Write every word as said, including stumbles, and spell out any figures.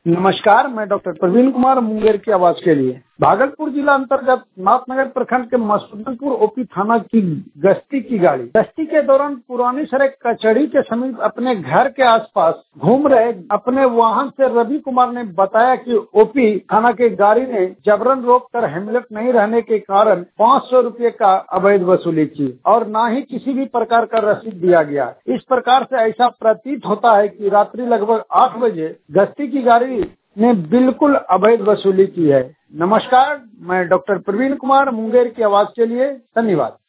नमस्कार, मैं डॉक्टर प्रवीण कुमार मुंगेर की आवाज के लिए। भागलपुर जिला अंतर्गत नाथनगर प्रखंड के मसूदनपुर ओपी थाना की गश्ती की गाड़ी गश्ती के दौरान पुरानी सड़क कचहरी के समीप अपने घर के आसपास घूम रहे अपने वाहन से रवि कुमार ने बताया कि ओपी थाना की गाड़ी ने जबरन रोककर हेलमेट नहीं रहने के कारण पाँच सौ रूपये का अवैध वसूली की और न ही किसी भी प्रकार का रसीद दिया गया। इस प्रकार से ऐसा प्रतीत होता है कि रात्रि लगभग आठ बजे गश्ती की गाड़ी ने बिल्कुल अवैध वसूली की है। नमस्कार, मैं डॉक्टर प्रवीण कुमार मुंगेर की आवाज के लिए धन्यवाद।